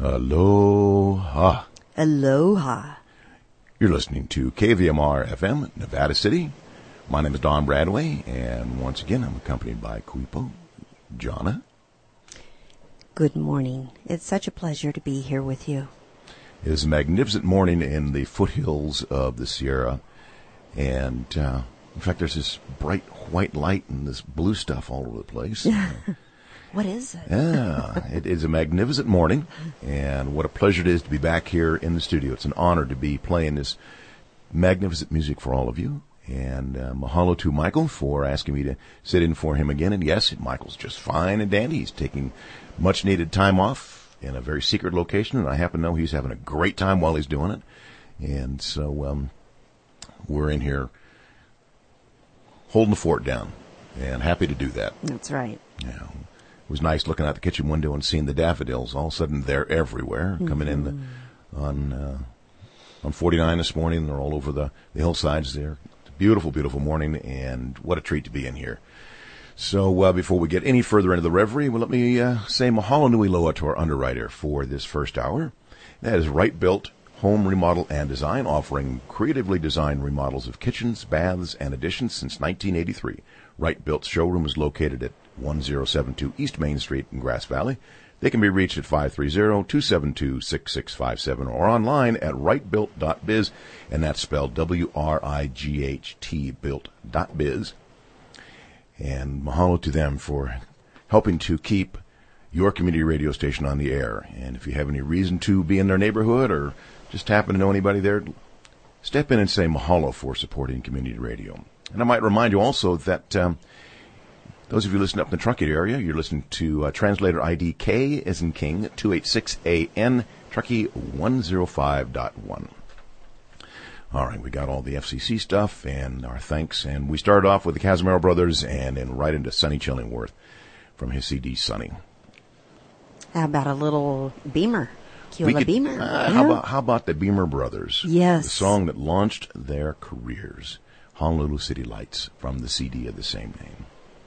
Aloha. Aloha. You're listening to KVMR FM, Nevada City. My name is Don Bradway, and once again, I'm accompanied by Kuipo, Jana. Good morning. It's such a pleasure to be here with you. It is a magnificent morning in the foothills of the Sierra, and in fact, there's this bright white light and this blue stuff all over the place. What is it? Yeah, it is a magnificent morning, and what a pleasure it is to be back here in the studio. It's an honor to be playing this magnificent music for all of you, and mahalo to Michael for asking me to sit in for him again. And yes, Michael's just fine and dandy. He's taking much-needed time off in a very secret location, and I happen to know he's having a great time while he's doing it. And so we're in here holding the fort down, and happy to do that. That's right. Yeah. It was nice looking out the kitchen window and seeing the daffodils. All of a sudden, they're everywhere, coming in on 49 this morning. They're all over the hillsides there. It's a beautiful, beautiful morning, and what a treat to be in here. So before we get any further into the reverie, let me say mahalo nui loa to our underwriter for this first hour. That is Right Built Home Remodel and Design, offering creatively designed remodels of kitchens, baths, and additions since 1983. Right Built's showroom is located at 1072 East Main Street in Grass Valley. They can be reached at 530-272-6657 or online at rightbuilt.biz, and that's spelled W-R-I-G-H-T, built.biz. And mahalo to them for helping to keep your community radio station on the air. And if you have any reason to be in their neighborhood or just happen to know anybody there, step in and say mahalo for supporting community radio. And I might remind you also that those of you listening up in the Truckee area, you're listening to translator ID K as in King, 286AN, Truckee 105.1. All right, we got all the FCC stuff and our thanks, and we started off with the Casimiro Brothers and then right into Sonny Chillingworth from his CD, Sonny. How about a little Beamer? Keola Beamer? How about the Beamer Brothers? Yes. The song that launched their careers, Honolulu City Lights, from the CD of the same name.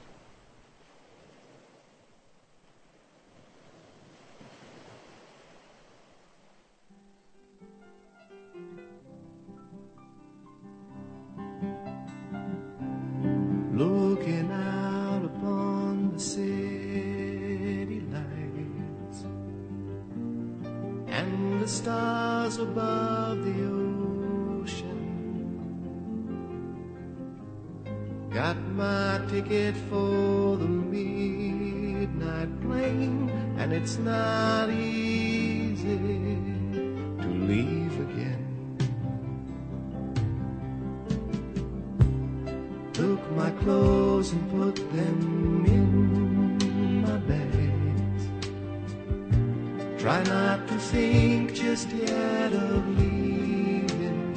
Looking out upon the city lights and the stars above the ocean. Got my ticket for the midnight plane, and it's not easy to leave again. Took my clothes and put them in my bags. Try not to think just yet of leaving.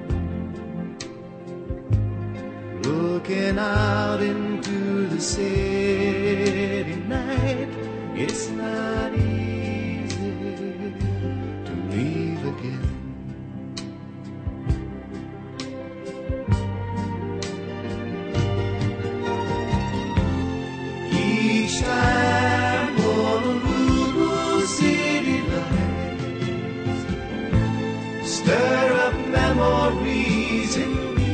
Looking out into the city night, it's not easy to leave again. Each time Honolulu city lights stir up memories in me.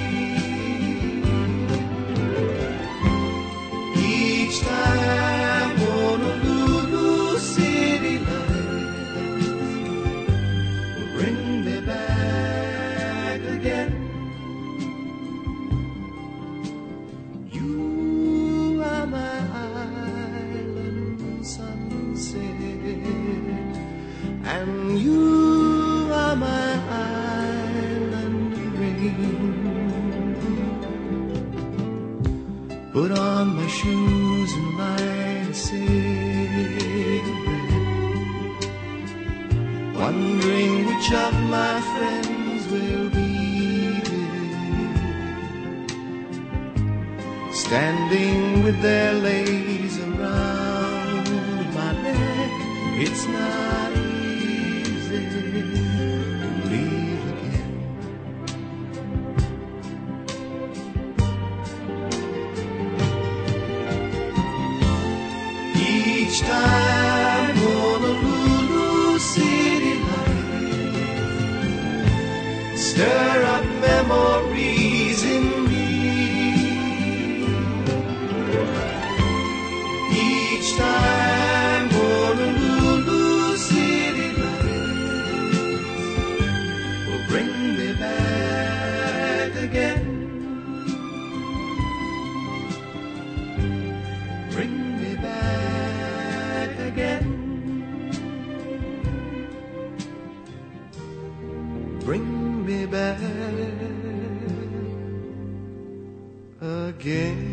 Each time Honolulu city lights will bring me back again. You are my and you are my island rain. Put on my shoes and light a cigarette, wondering which of my friends will be there, standing with their leis around my neck. It's not easy to leave again. Each time Honolulu stir up memories in me. Each time Honolulu city lights will bring me back again. Bring me back again. Bring me back again.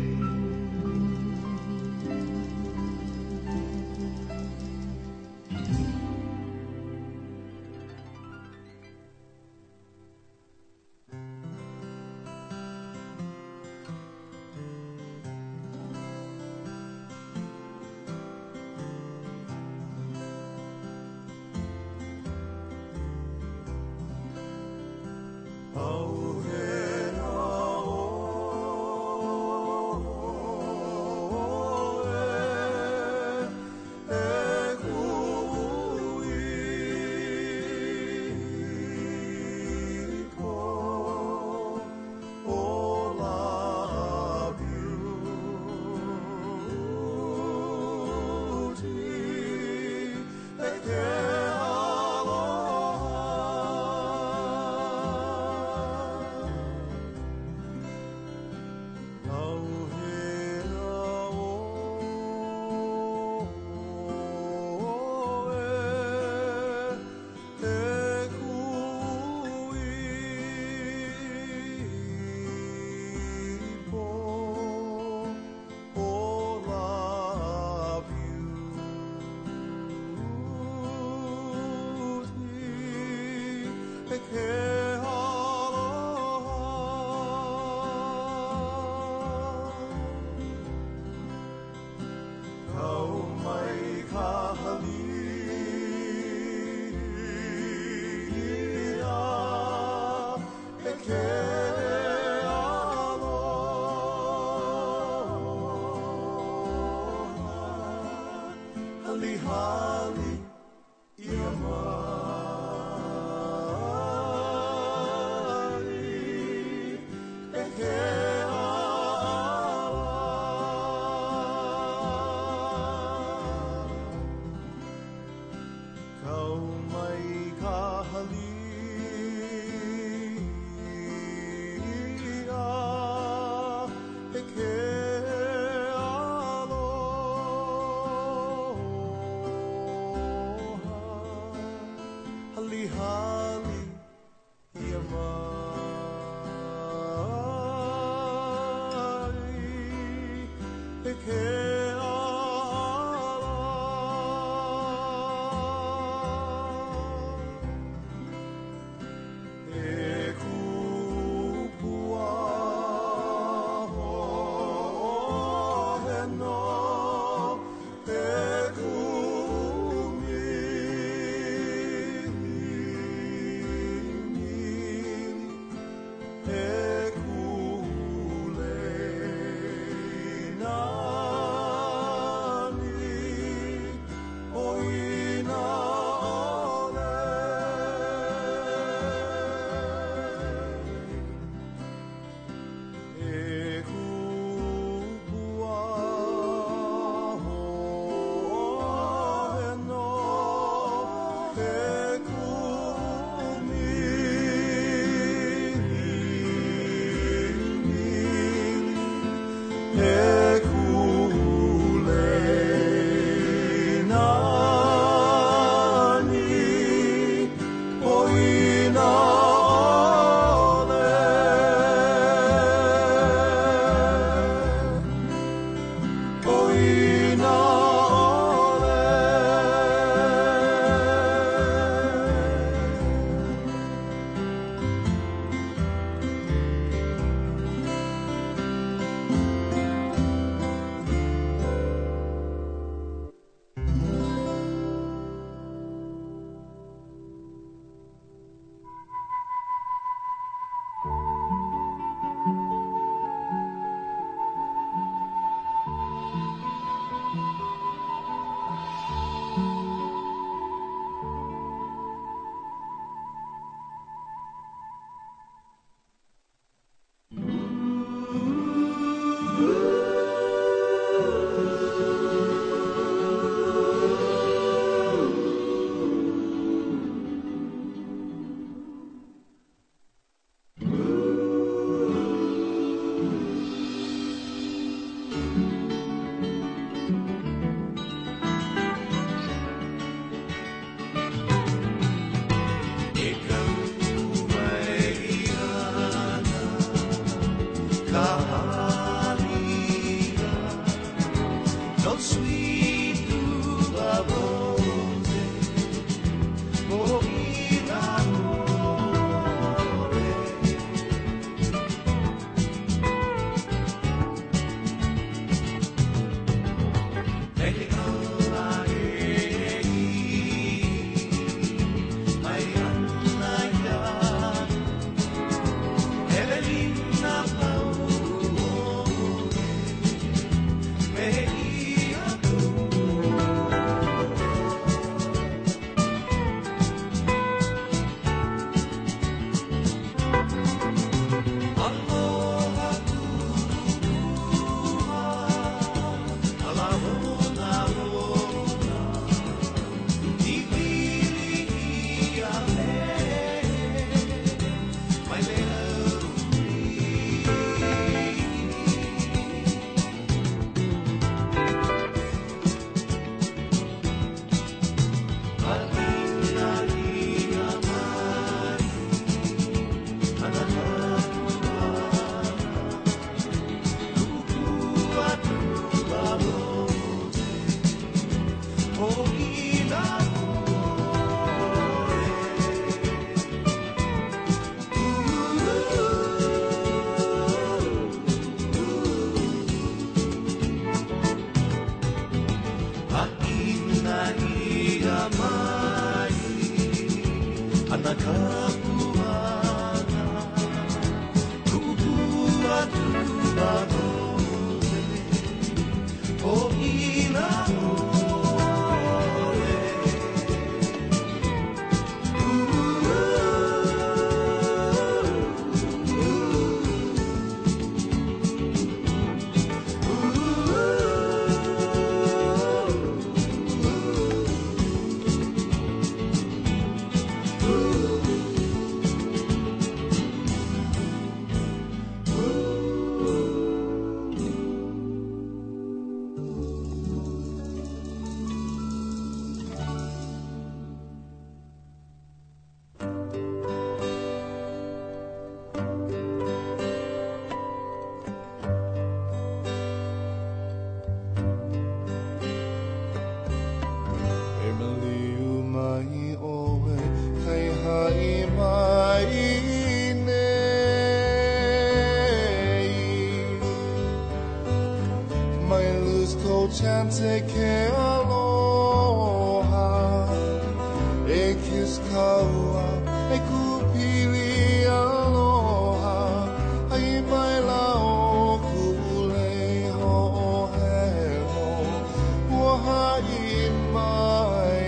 nakapuana kupua tubagoze o ina Chante ke aloha e kis kaua e kupili aloha ai mai la o kule ho he ho ua hai mai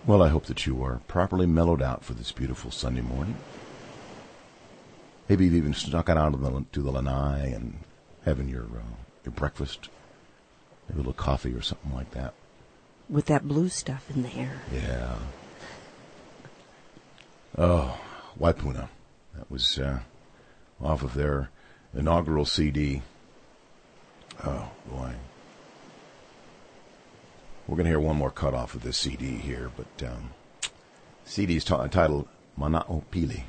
Well, I hope that you are properly mellowed out for this beautiful Sunday morning. Maybe you've even snuck it out to the lanai and having your breakfast, maybe a little coffee or something like that. With that blue stuff in the air. Yeah. Oh, Waipuna. That was off of their inaugural CD. Oh, boy. We're going to hear one more cut off of this CD here, but CD is titled Mana'o Pili.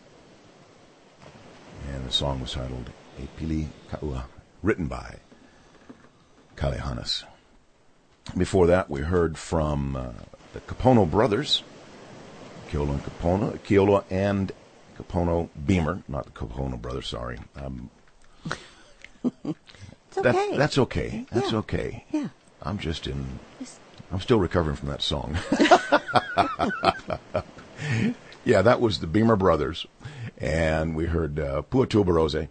And the song was titled E Pili Ka'ua, written by Kalehanas. Before that, we heard from the Kapono brothers, Keolo and Kapono Beamer, not the Kapono brothers, sorry. It's okay. That's okay. That's Yeah. okay. Yeah. I'm still recovering from that song. Yeah, that was the Beamer brothers. And we heard Puatua Barose.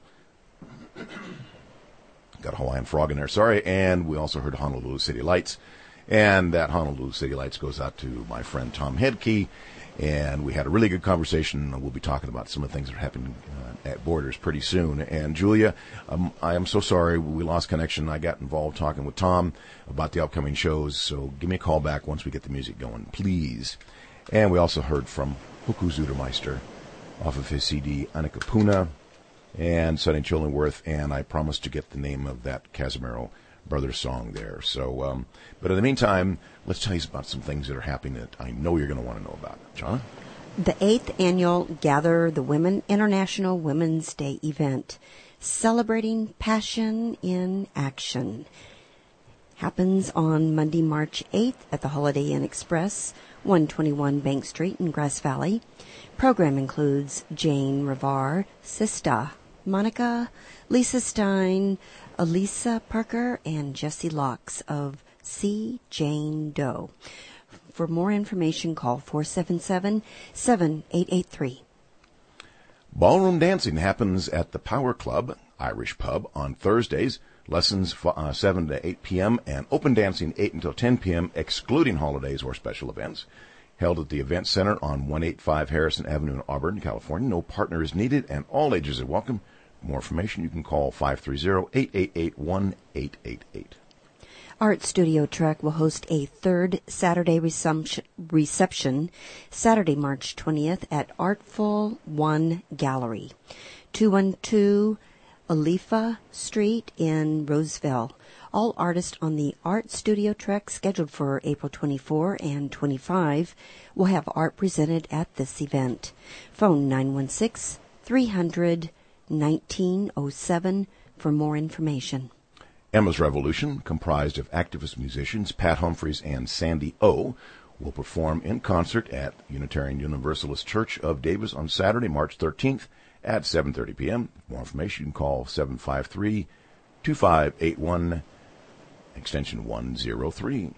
Got a Hawaiian frog in there, sorry. And we also heard Honolulu City Lights. And that Honolulu City Lights goes out to my friend Tom Hedke. And we had a really good conversation. We'll be talking about some of the things that are happening at Borders pretty soon. And Julia, I am so sorry we lost connection. I got involved talking with Tom about the upcoming shows. So give me a call back once we get the music going, please. And we also heard from Huku Zudermeister off of his CD, Anakapuna, and Sonny Chillingworth. And I promised to get the name of that Casimiro Brothers song there. So, but in the meantime, let's tell you about some things that are happening that I know you're going to want to know about. Jonna? The 8th annual Gather the Women International Women's Day event, celebrating passion in action, happens on Monday, March 8th at the Holiday Inn Express, 121 Bank Street in Grass Valley. Program includes Jane Rivar, Sista, Monica, Lisa Stein, Elisa Parker, and Jessie Locks of C. Jane Doe. For more information, call 477-7883. Ballroom dancing happens at the Power Club Irish Pub on Thursdays. Lessons 7 to 8 p.m. and open dancing 8 until 10 p.m., excluding holidays or special events. Held at the Event Center on 185 Harrison Avenue in Auburn, California. No partner is needed, and all ages are welcome. For more information, you can call 530-888-1888. Art Studio Trek will host a third Saturday reception Saturday, March 20th at Artful One Gallery, 212 Alifa Street in Roseville. All artists on the Art Studio Trek scheduled for April 24 and 25 will have art presented at this event. Phone 916-300-1907 for more information. Emma's Revolution, comprised of activist musicians Pat Humphreys and Sandy O, will perform in concert at Unitarian Universalist Church of Davis on Saturday, March 13th at 7:30 p.m. For more information, you can call 753-2581, extension 103.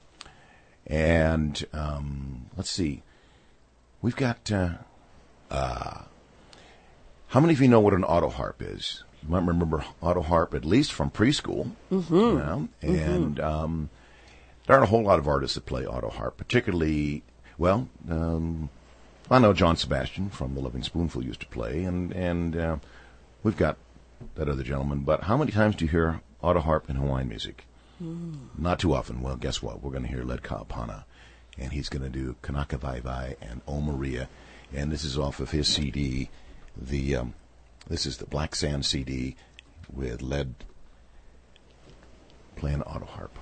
And let's see. We've got... how many of you know what an auto harp is? You might remember auto harp, at least from preschool. Mm-hmm. You know? And there aren't a whole lot of artists that play auto harp, particularly, well, I know John Sebastian from The Loving Spoonful used to play, and we've got that other gentleman. But how many times do you hear auto harp in Hawaiian music? Not too often. Well, guess what? We're going to hear Led Ka'apana, and he's going to do Kanaka Vai Vai and O Maria, and this is off of his CD, this is the Black Sand CD with Led playing auto harp.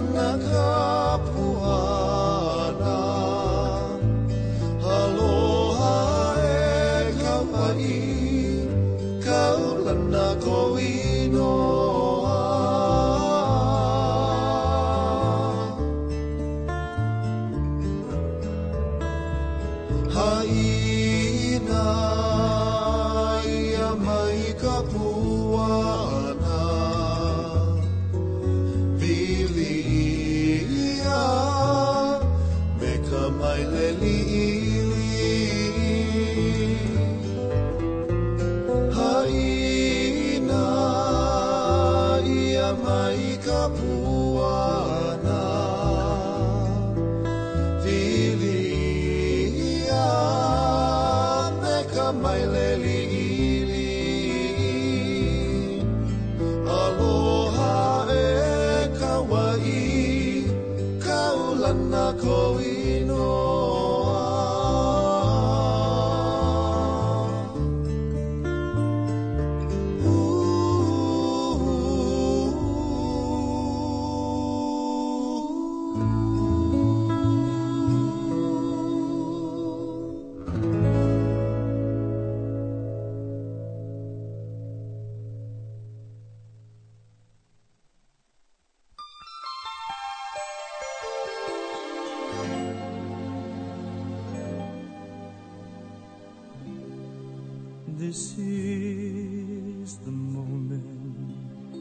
This is the moment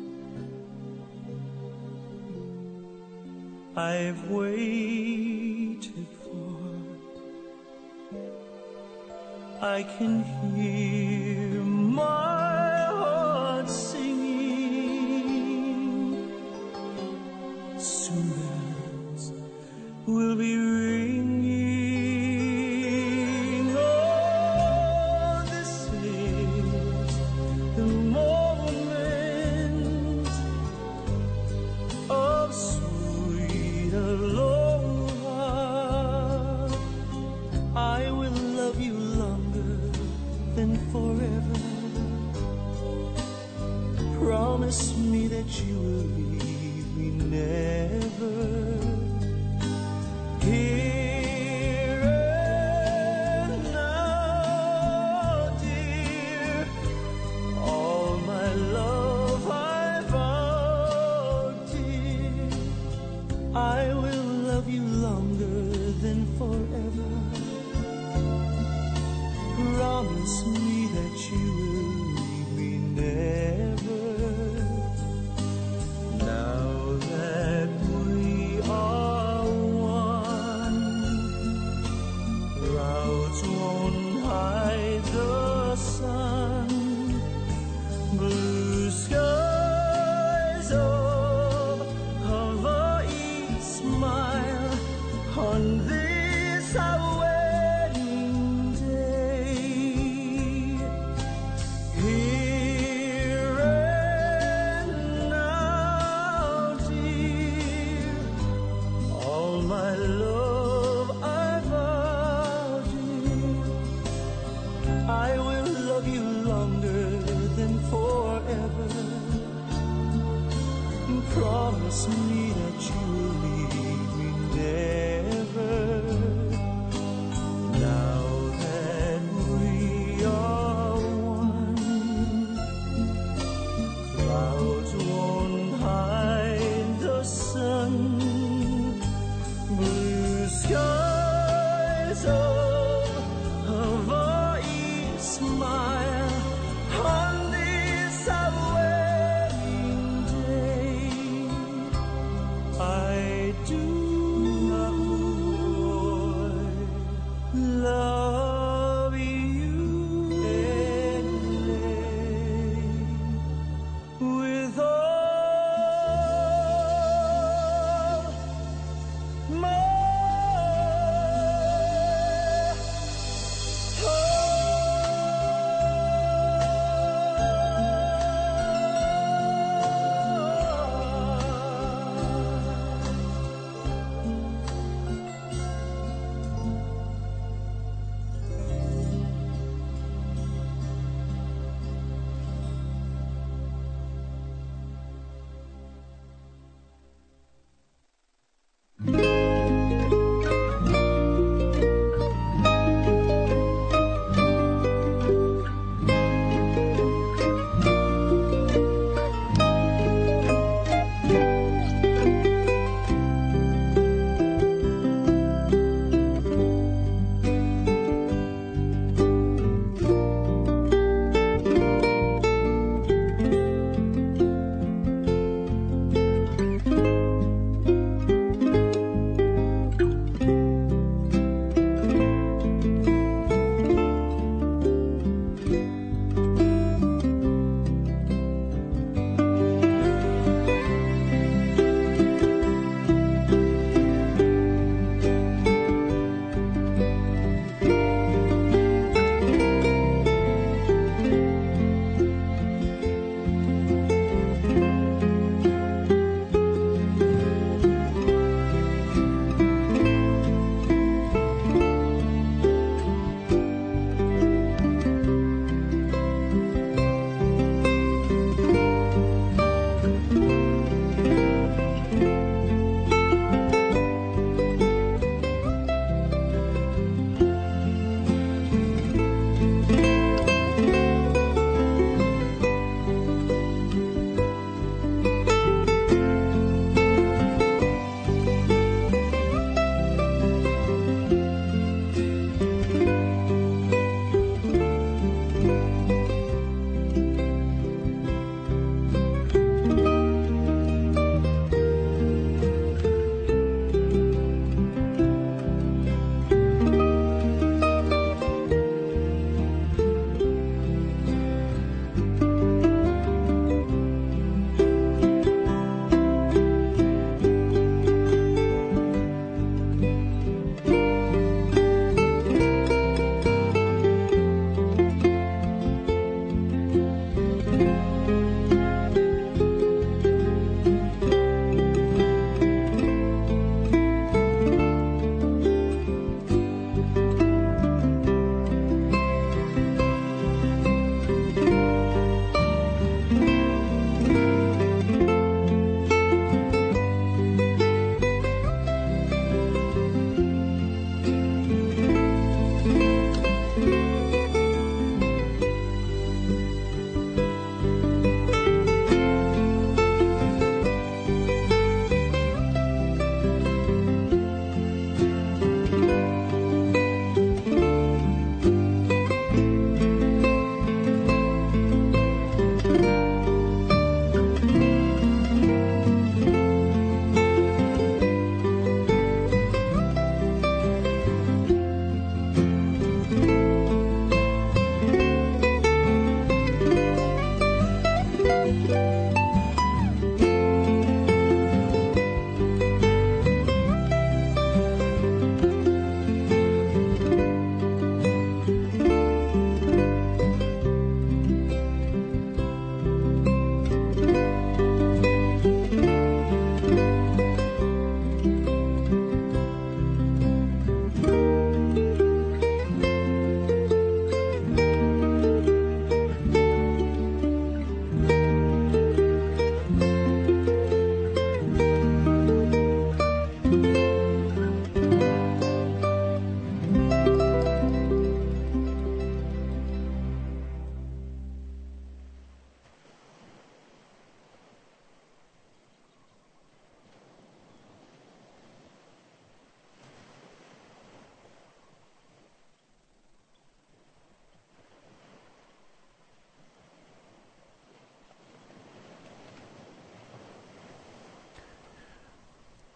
I've waited for. I can hear my heart singing. Soon bells will be ringing. Promise me that you will leave me never. Here and now, dear, all my love I vow, dear, I will love you longer than forever. Promise me that you will leave me never. Promise me that you will leave me never. Now that we are one, clouds won't hide the sun. Blue skies of Hawaii smile on this our wedding day. I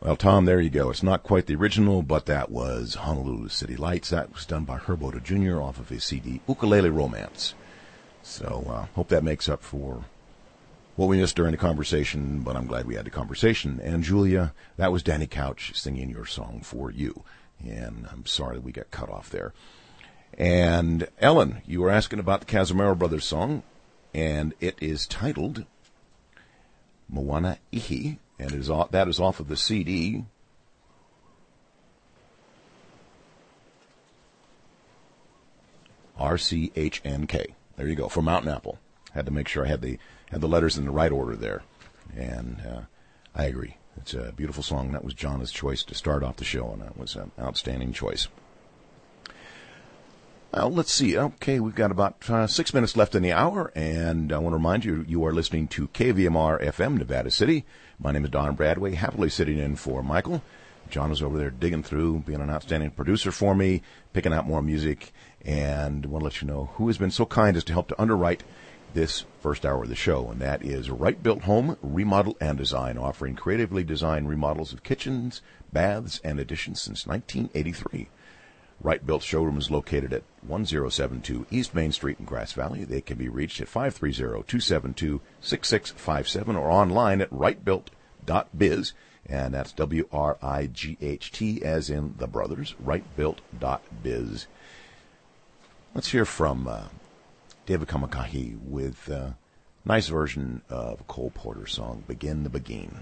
Well, Tom, there you go. It's not quite the original, but that was Honolulu City Lights. That was done by Herb Oda Jr. off of his CD, Ukulele Romance. So, hope that makes up for what we missed during the conversation, but I'm glad we had the conversation. And Julia, that was Danny Couch singing your song for you. And I'm sorry that we got cut off there. And Ellen, you were asking about the Casimiro Brothers song, and it is titled Moana Ihi, and that is off of the CD RCHNK. There you go, from Mountain Apple. Had to make sure I had the letters in the right order there, and I agree. It's a beautiful song. That was Jonna's choice to start off the show, and that was an outstanding choice. Well, let's see. Okay, we've got about 6 minutes left in the hour, and I want to remind you, you are listening to KVMR FM, Nevada City. My name is Don Bradway, happily sitting in for Michael. John is over there digging through, being an outstanding producer for me, picking out more music, and I want to let you know who has been so kind as to help to underwrite this first hour of the show, and that is Right Built Home, Remodel and Design, offering creatively designed remodels of kitchens, baths, and additions since 1983. Right Built Showroom is located at 1072 East Main Street in Grass Valley. They can be reached at 530-272-6657 or online at rightbuilt.biz, and that's WRIGHT as in the brothers, rightbuilt.biz. Let's hear from David Kamakahi with a nice version of a Cole Porter song, Begin the Begin.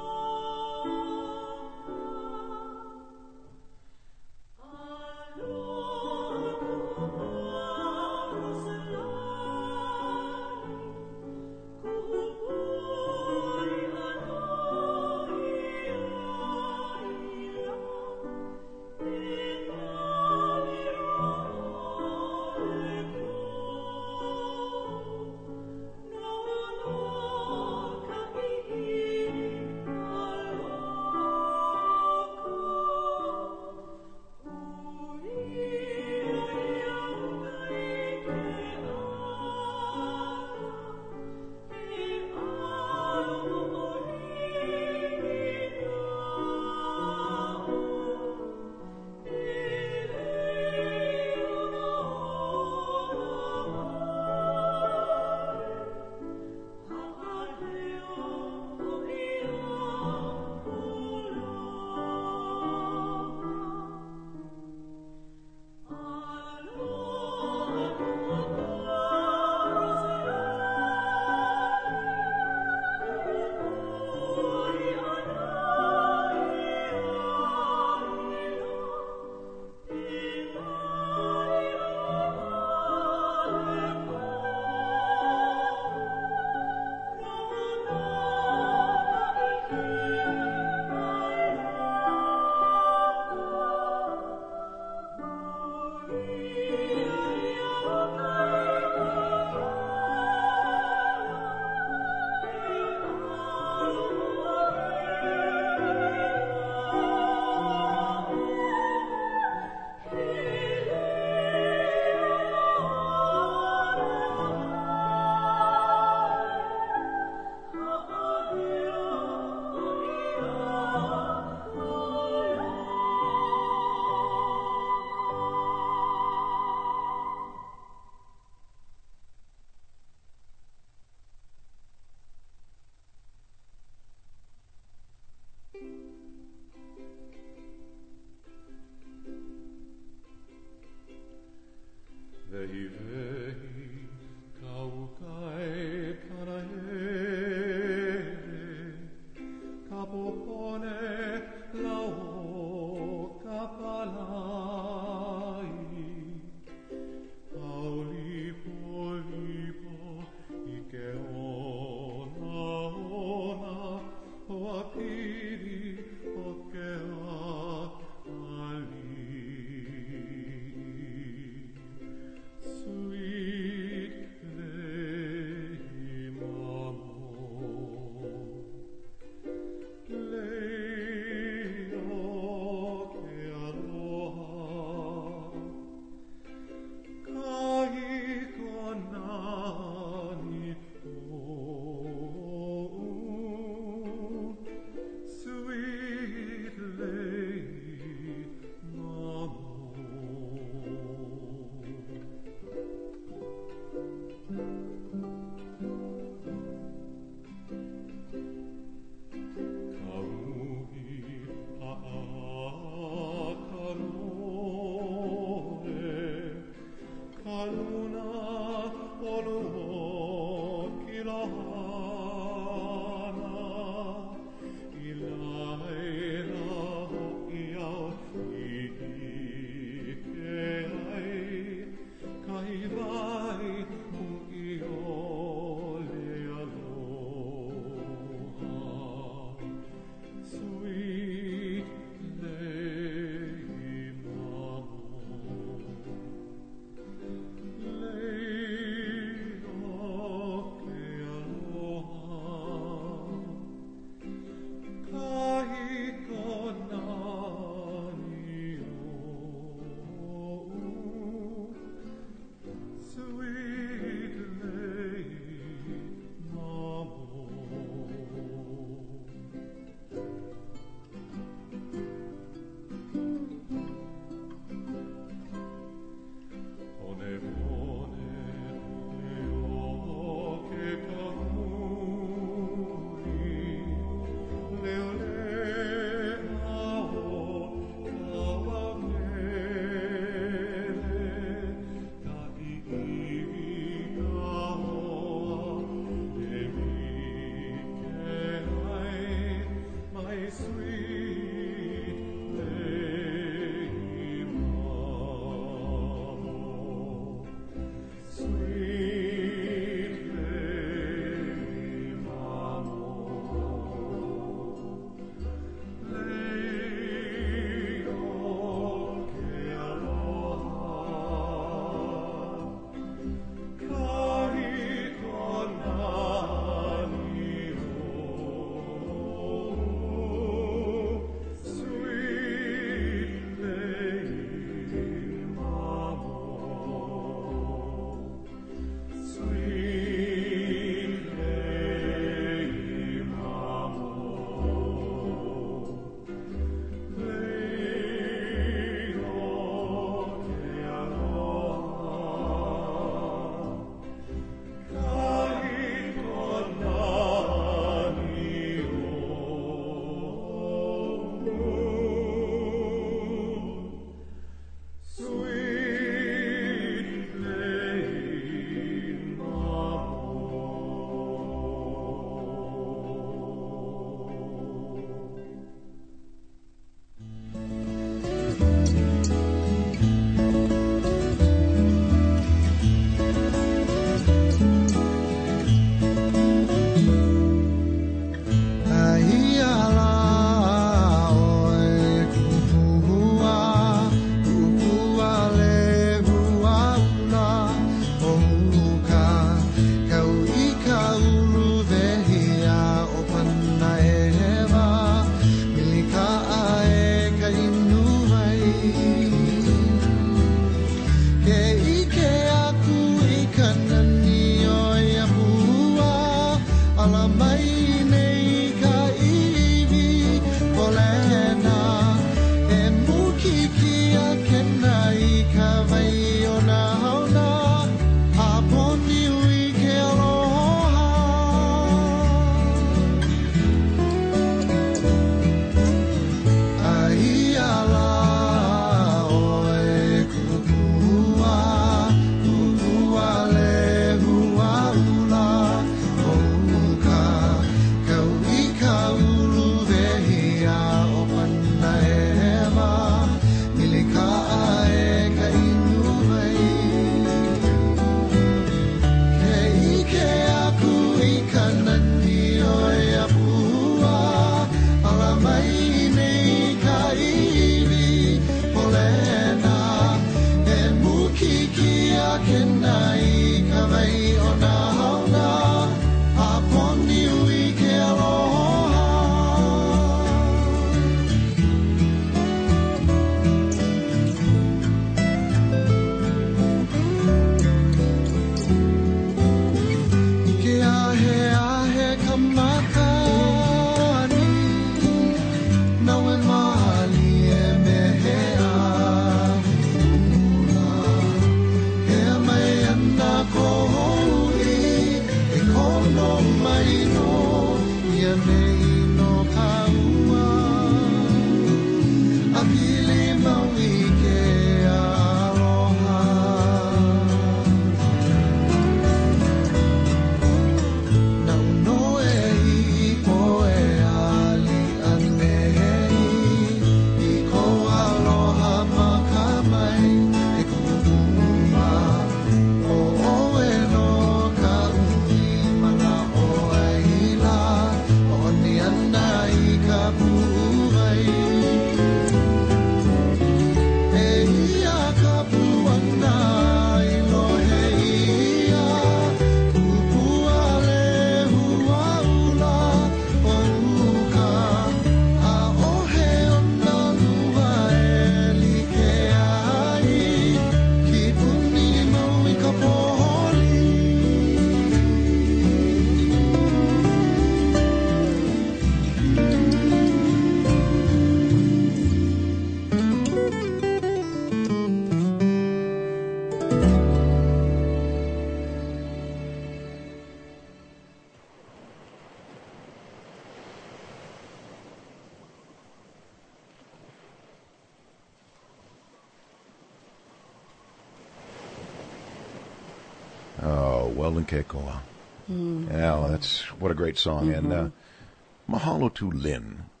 Weldon Keikoa. Yeah, that's what a great song. And mahalo to Lynn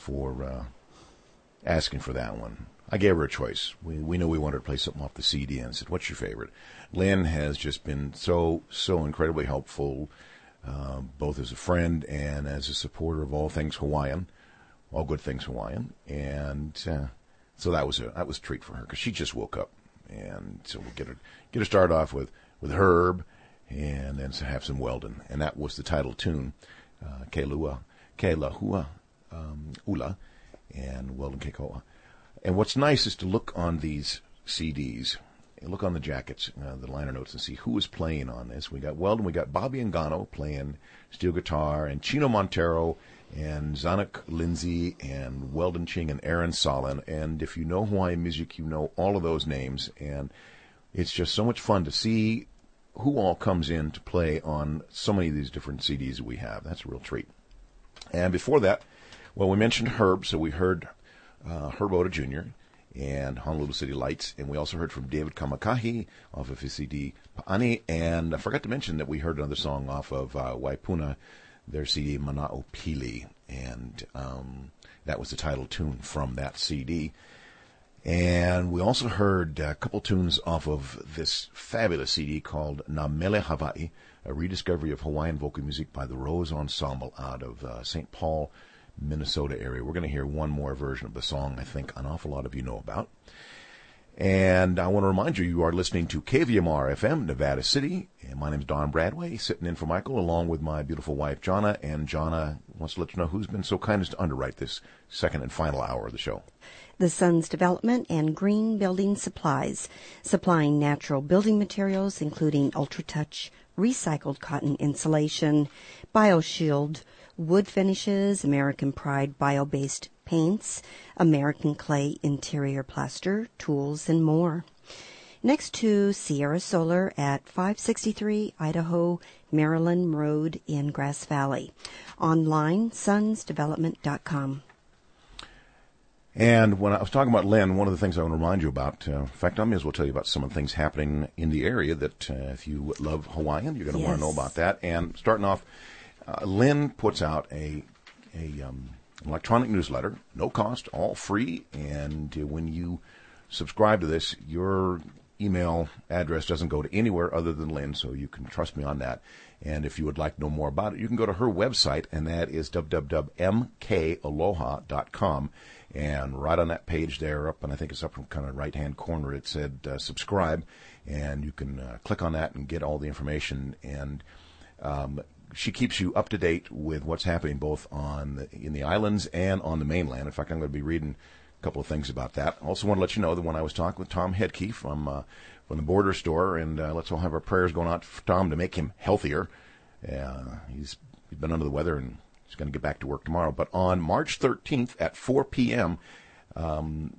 for asking for that one. I gave her a choice. We knew we wanted to play something off the CD, and I said, "What's your favorite?" Lynn has just been so incredibly helpful, both as a friend and as a supporter of all things Hawaiian, all good things Hawaiian, and so that was a treat for her because she just woke up, and so we'll get her started off with Herb, and then have some Weldon, and that was the title tune, Ke Lahua Ula, and Weldon Kekoa. And what's nice is to look on these CDs, look on the jackets, the liner notes, and see who is playing on this. We got Weldon, we got Bobby Engano playing steel guitar, and Chino Montero, and Zanuck Lindsay, and Weldon Ching, and Aaron Solin. And if you know Hawaiian music, you know all of those names. And it's just so much fun to see who all comes in to play on so many of these different CDs that we have. That's a real treat. And before that, well, we mentioned Herb, so we heard Herb Oda Jr. and Honolulu City Lights, and we also heard from David Kamakahi off of his CD Pa'ani, and I forgot to mention that we heard another song off of Waipuna, their CD Mana'o Pili, and that was the title tune from that CD. And we also heard a couple tunes off of this fabulous CD called Na Mele Hawaii, a rediscovery of Hawaiian vocal music by the Rose Ensemble out of St. Paul, Minnesota area. We're going to hear one more version of the song I think an awful lot of you know about. And I want to remind you, you are listening to KVMR FM, Nevada City. And my name is Don Bradway, sitting in for Michael, along with my beautiful wife, Jonna. And Jonna wants to let you know who's been so kind as to underwrite this second and final hour of the show. The Sons Development and Green Building Supplies, supplying natural building materials, including UltraTouch, recycled cotton insulation, BioShield, wood finishes, American Pride bio-based paints, American Clay interior plaster, tools, and more. Next to Sierra Solar at 563 Idaho Maryland Road in Grass Valley. Online, sonsdevelopment.com. And when I was talking about Lynn, one of the things I want to remind you about, in fact, I may as well tell you about some of the things happening in the area that if you love Hawaiian, you're going to want to know about that. And starting off, Lynn puts out a electronic newsletter, no cost, all free, and when you subscribe to this, your email address doesn't go to anywhere other than Lynn, so you can trust me on that. And if you would like to know more about it, you can go to her website, and that is www.mkaloha.com. And right on that page there, up, and I think it's up in kind of right-hand corner, it said subscribe, and you can click on that and get all the information. And she keeps you up to date with what's happening both in the islands and on the mainland. In fact, I'm going to be reading a couple of things about that. I also want to let you know that when I was talking with Tom Hedke from the Border Store, and let's all have our prayers going out for Tom to make him healthier. He's been under the weather, and he's going to get back to work tomorrow. But on March 13th at 4 p.m., in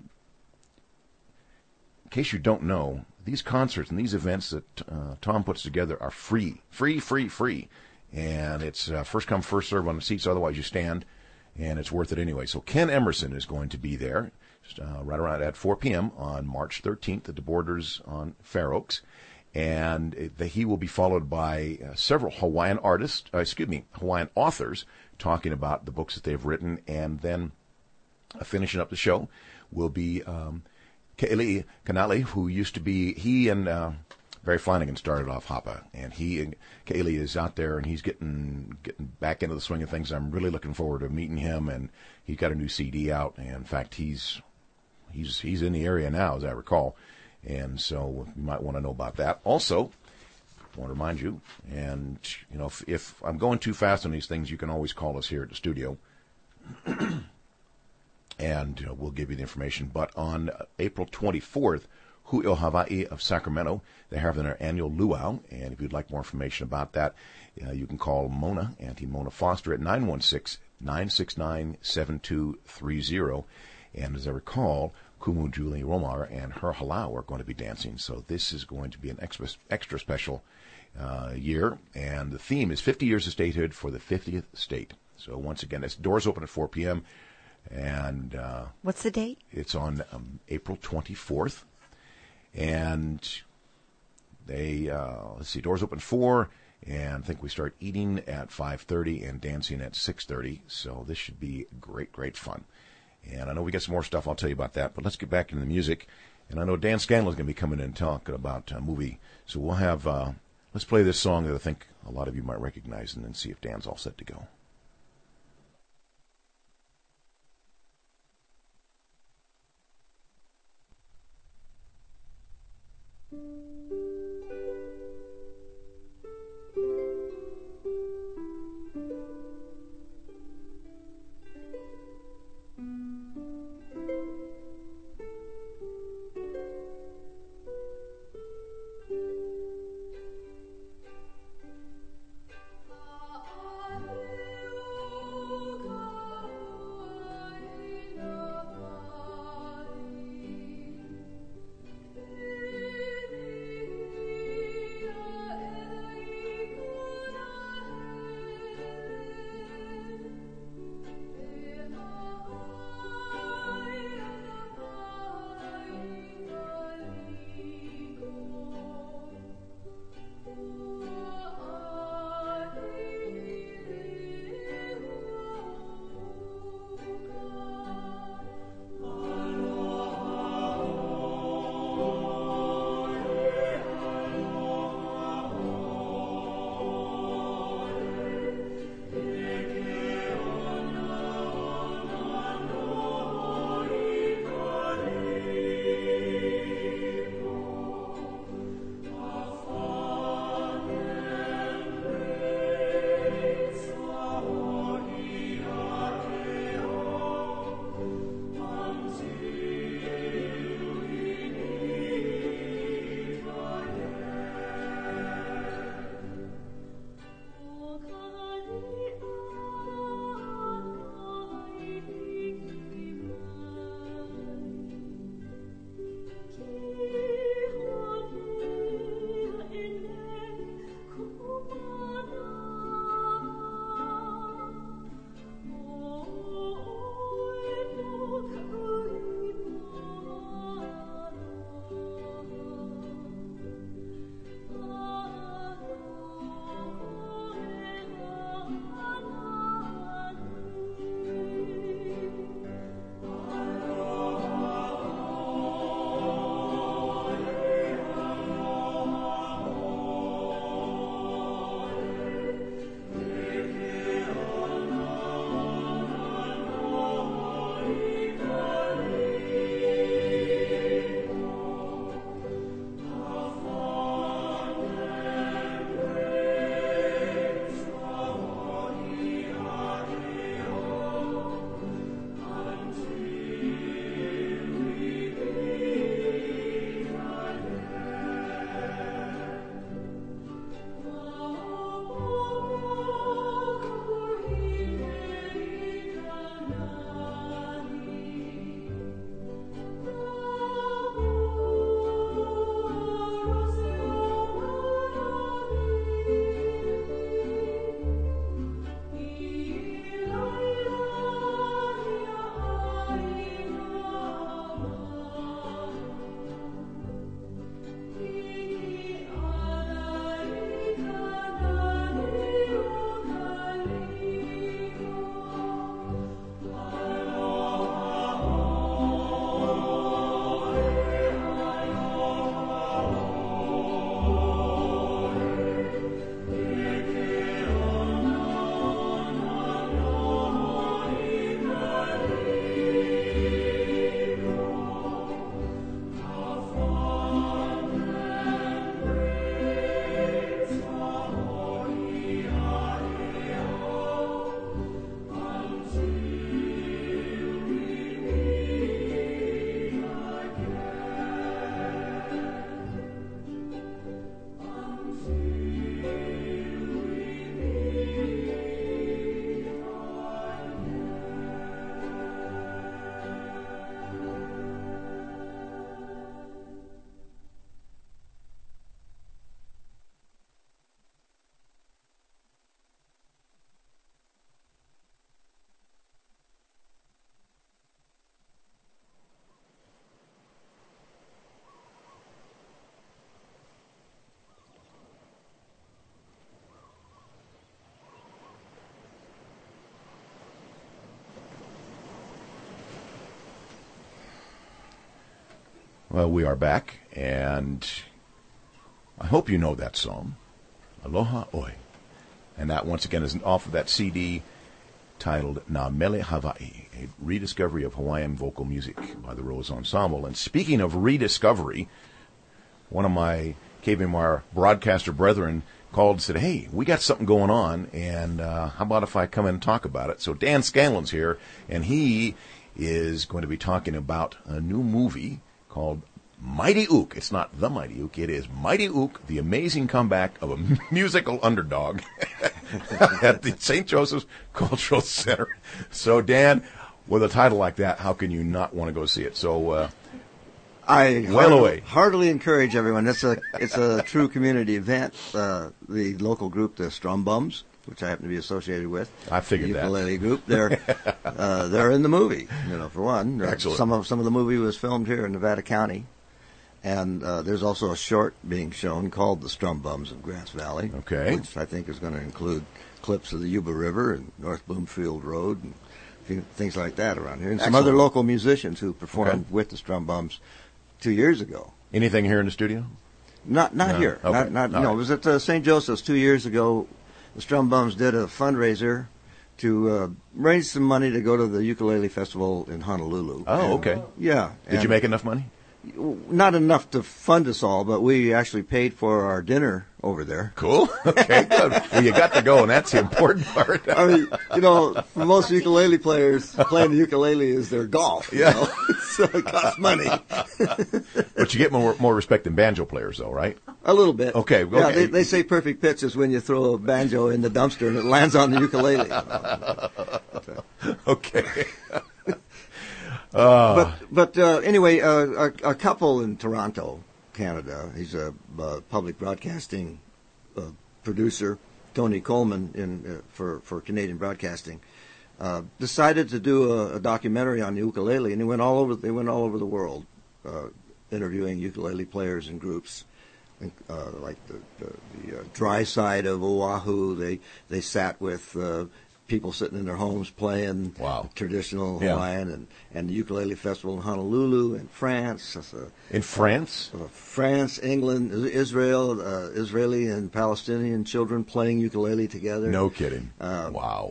case you don't know, these concerts and these events that Tom puts together are free. And it's first come, first serve on the seats, otherwise you stand, and it's worth it anyway. So Ken Emerson is going to be there right around at 4 p.m. on March 13th at the Borders on Fair Oaks. And he will be followed by several Hawaiian authors talking about the books that they've written. And then finishing up the show will be Ke'eli Kanale, who used to be, he and Barry Flanagan started off Hapa, and Ke'eli is out there, and he's getting back into the swing of things. I'm really looking forward to meeting him, and he's got a new CD out, and in fact, he's in the area now, as I recall, and so you might want to know about that. Also, I want to remind you, and you know, if I'm going too fast on these things, you can always call us here at the studio, and we'll give you the information. But on April 24th, Hu'il Hawaii of Sacramento, they have their annual luau, and if you'd like more information about that, you can call Mona, Auntie Mona Foster, at 916-969-7230. And as I recall, Kumu Julie Romar and her halau are going to be dancing, so this is going to be an extra special year, and the theme is 50 years of statehood for the 50th state. So once again, it's doors open at 4 p.m., and what's the date? It's on April 24th. And they, doors open 4, And I think we start eating at 5:30 and dancing at 6:30. So this should be great fun. And I know we got some more stuff. I'll tell you about that. But let's get back into the music. And I know Dan Scanlon's going to be coming in and talking about a movie. So we'll have, let's play this song that I think a lot of you might recognize and then see if Dan's all set to go. Well, we are back, and I hope you know that song, Aloha Oi. And that, once again, is off of that CD titled Na Mele Hawaii, a rediscovery of Hawaiian vocal music by the Rose Ensemble. And speaking of rediscovery, one of my KVMR broadcaster brethren called and said, hey, we got something going on, and how about if I come in and talk about it? So Dan Scanlon's here, and he is going to be talking about a new movie called Mighty Ook. It's not The Mighty Ook. It is Mighty Ook, the amazing comeback of a musical underdog at the St. Joseph's Cultural Center. So, Dan, with a title like that, how can you not want to go see it? So, I away. heartily encourage everyone. It's a true community event. The local group, the Strum Bums, which I happen to be associated with, I figured the that. ukulele group, they're in the movie. For one, Excellent. Some of the movie was filmed here in Nevada County, and there's also a short being shown called "The Strum Bums of Grass Valley," Okay. which I think is going to include clips of the Yuba River and North Bloomfield Road and a few things like that around here, and some Excellent. other local musicians who performed Okay. with the Strum Bums 2 years ago. Anything here in the studio? Not No. here. Okay. Not All no. right. It was at St. Joseph's 2 years ago. The Strum Bums did a fundraiser to raise some money to go to the ukulele festival in Honolulu. Oh, And- okay. Yeah. Did you and make enough money? Not enough to fund us all, but we actually paid for our dinner over there. Cool. Okay, good. Well, you got to go, and that's the important part. I mean, for most ukulele players, playing the ukulele is their golf. Yeah. So it costs money. But you get more respect than banjo players, though, right? A little bit. Okay, Yeah, okay. they say perfect pitch is when you throw a banjo in the dumpster and it lands on the ukulele. Okay. But anyway, a couple in Toronto, Canada. He's a public broadcasting producer, Tony Coleman, for Canadian Broadcasting. Decided to do a documentary on the ukulele, and they went all over the world, interviewing ukulele players and groups. Like the dry side of Oahu, they sat with people sitting in their homes playing Wow. traditional Yeah. Hawaiian, and the ukulele festival in Honolulu, in France. In France? France, England, Israel, Israeli and Palestinian children playing ukulele together. No kidding. Uh, Wow.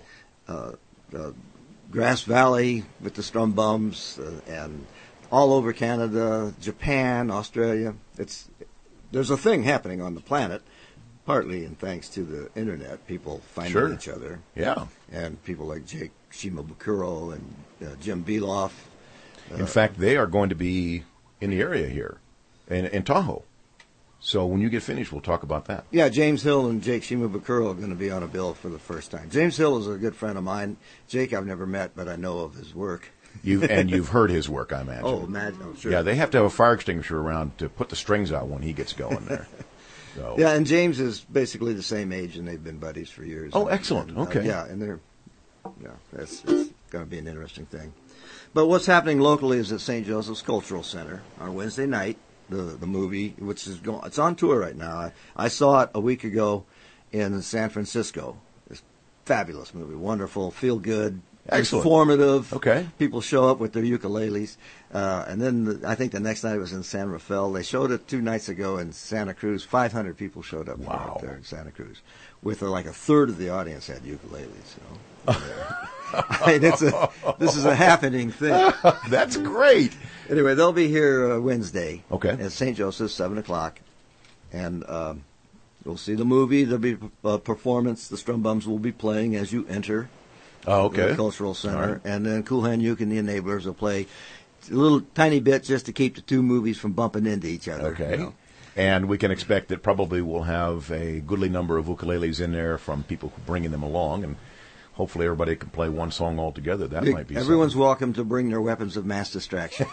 Grass Valley with the Strum Bums, and all over Canada, Japan, Australia. There's a thing happening on the planet, partly in thanks to the internet, people finding Sure. each other, Yeah. and people like Jake Shimabukuro and Jim Beloff. In fact, they are going to be in the area here, in Tahoe. So when you get finished, we'll talk about that. Yeah, James Hill and Jake Shimabukuro are going to be on a bill for the first time. James Hill is a good friend of mine. Jake I've never met, but I know of his work. You've heard his work, I imagine. Oh, sure. Yeah, they have to have a fire extinguisher around to put the strings out when he gets going there. So. Yeah, and James is basically the same age, and they've been buddies for years. Oh, excellent. And, Okay. yeah, and it's going to be an interesting thing. But what's happening locally is at St. Joseph's Cultural Center on Wednesday night. The movie, which is it's on tour right now. I saw it a week ago in San Francisco. It's a fabulous movie, wonderful, feel good, Excellent. informative. Okay. People show up with their ukuleles, and then I think the next night it was in San Rafael. They showed it 2 nights ago in Santa Cruz. 500 people showed up for Wow. it there in Santa Cruz, with like a third of the audience had ukuleles. I mean, this is a happening thing. That's great. Anyway, they'll be here Wednesday. Okay. At St. Joseph's, 7:00, and we'll see the movie. There'll be a performance. The Strum Bums will be playing as you enter Oh, okay. the Cultural Center, All right. and then Cool Hand Uke and the Enablers will play a little tiny bit just to keep the two movies from bumping into each other. Okay. you know. And we can expect that probably we'll have a goodly number of ukuleles in there from people bringing them along, and hopefully everybody can play one song all together. That might be Everyone's something. welcome to bring their weapons of mass distraction.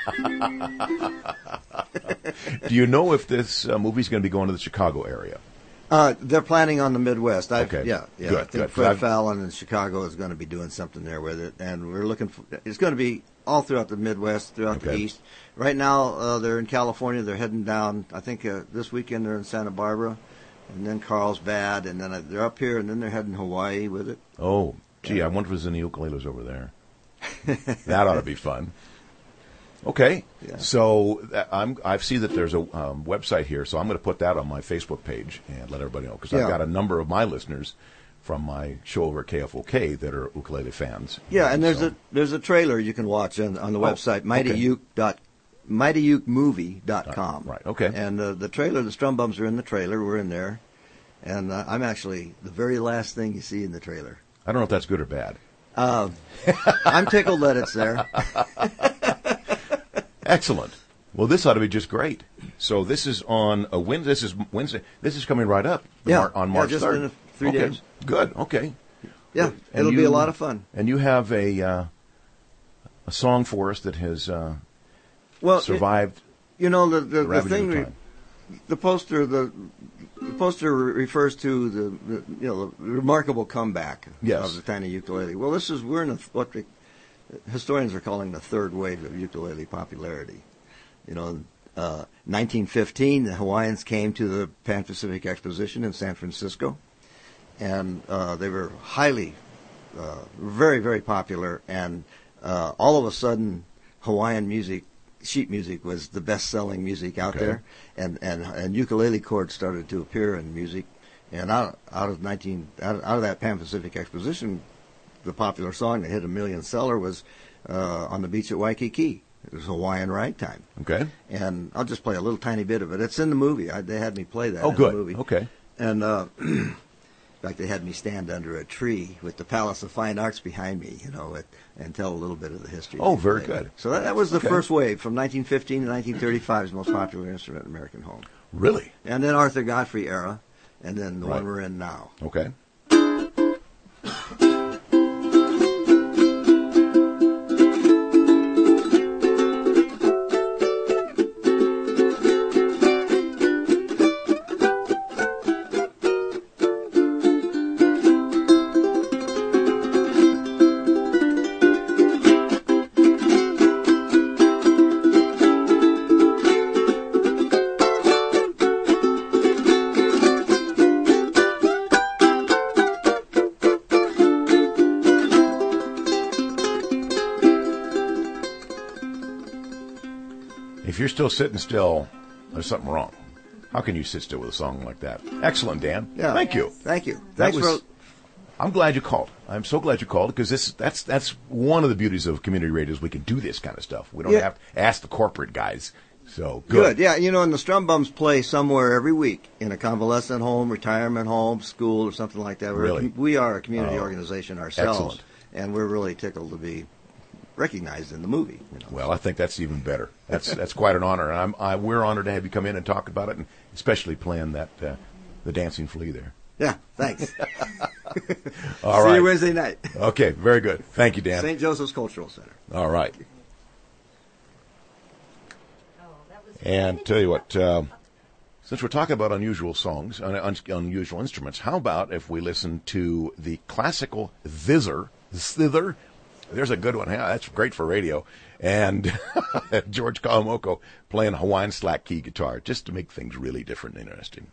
Do you know if this movie's going to be going to the Chicago area? They're planning on the Midwest. Okay. Yeah. Good, I think good. Fred Fallon in Chicago is going to be doing something there with it, and we're looking for. It's going to be all throughout the Midwest, throughout the Okay. East. Right now, they're in California. They're heading down. I think this weekend they're in Santa Barbara, and then Carlsbad, and then they're up here, and then they're heading Hawaii with it. Oh, gee, I wonder if there's any ukuleles over there. That ought to be fun. Okay. Yeah. So I see that there's a website here, so I'm going to put that on my Facebook page and let everybody know, because Yeah. I've got a number of my listeners from my show over at KFOK that are ukulele fans. Yeah, and so, there's a trailer you can watch on the website, mightyukemovie.com. Right, okay. And the trailer, the Strum Bums are in the trailer. We're in there. And I'm actually the very last thing you see in the trailer. I don't know if that's good or bad. I'm tickled that it's there. Excellent. Well, this ought to be just great. So this is on a Wednesday. This is Wednesday. This is coming right up. Yeah, on March just 3rd. in 3 okay. days. Good. Okay. Yeah, And it'll be a lot of fun. And you have a song for us that has Well, survived the ravaging thing, of time. the poster refers to the remarkable comeback Yes. of the tiny ukulele. Well, we're in what the historians are calling the third wave of ukulele popularity. 1915, the Hawaiians came to the Pan-Pacific Exposition in San Francisco, and they were very, very popular. And all of a sudden, Hawaiian music, sheet music, was the best-selling music out Okay. there, and ukulele chords started to appear in music. And out of that Pan-Pacific Exposition, the popular song that hit $1 million seller was "On the Beach at Waikiki." It was Hawaiian Ragtime. Okay. And I'll just play a little tiny bit of it. It's in the movie. They had me play that Oh, in good. the movie. Okay. And in fact, they had me stand under a tree with the Palace of Fine Arts behind me, and tell a little bit of the history. Oh, of the very ukulele. good. So that was the Okay. first wave from 1915 to 1935's most popular instrument in American home. Really? And then Arthur Godfrey era, and then the Right. one we're in now. Okay. If you're still sitting still, there's something wrong. How can you sit still with a song like that? Excellent, Dan. Yeah. Thank you. Thank you. That Thanks was- for. I'm glad you called. I'm so glad you called, because that's one of the beauties of community radio is we can do this kind of stuff. We don't Yeah. have to ask the corporate guys. So Good. Yeah, and the Strum Bums play somewhere every week in a convalescent home, retirement home, school, or something like that. Really? We are a community Oh, organization ourselves, excellent. and we're really tickled to be recognized in the movie. Well, I think that's even better. That's quite an honor, and we're honored to have you come in and talk about it, and especially playing that the Dancing Flea there. Yeah, thanks. All See right. you Wednesday night. Okay, very good. Thank you, Dan. St. Joseph's Cultural Center. All right. And tell you what, since we're talking about unusual songs, unusual instruments, how about if we listen to the classical zither? There's a good one. Yeah, that's great for radio. And George Kawamoko playing Hawaiian slack key guitar, just to make things really different and interesting.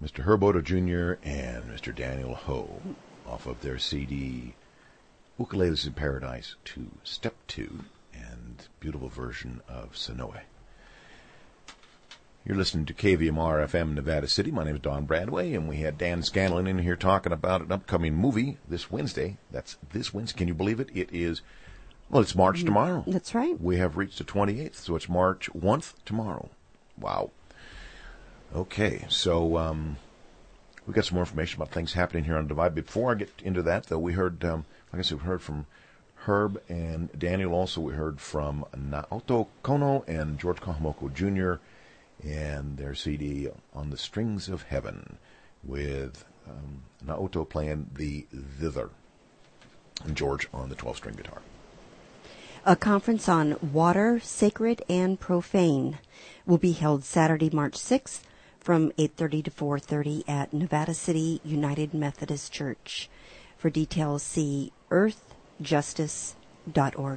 Mr. Herb Oda Jr. and Mr. Daniel Ho off of their CD Ukuleles in Paradise 2, Step 2, and beautiful version of Sonoe. You're listening to KVMR FM Nevada City. My name is Don Bradway, and we had Dan Scanlon in here talking about an upcoming movie this Wednesday. That's this Wednesday. Can you believe it? It is, well, it's March tomorrow. That's right. We have reached the 28th, so it's March 1st tomorrow. Wow. Okay, so we got some more information about things happening here on Divide. Before I get into that, though, we heard, like I said, we heard from Herb and Daniel. Also, we heard from Naoto Kono and George Kahumoko Jr., and their CD On the Strings of Heaven, with Naoto playing the zither and George on the 12-string guitar. A conference on water, sacred and profane, will be held Saturday, March 6th from 8:30 to 4:30 at Nevada City United Methodist Church. For details, see earthjustice.org.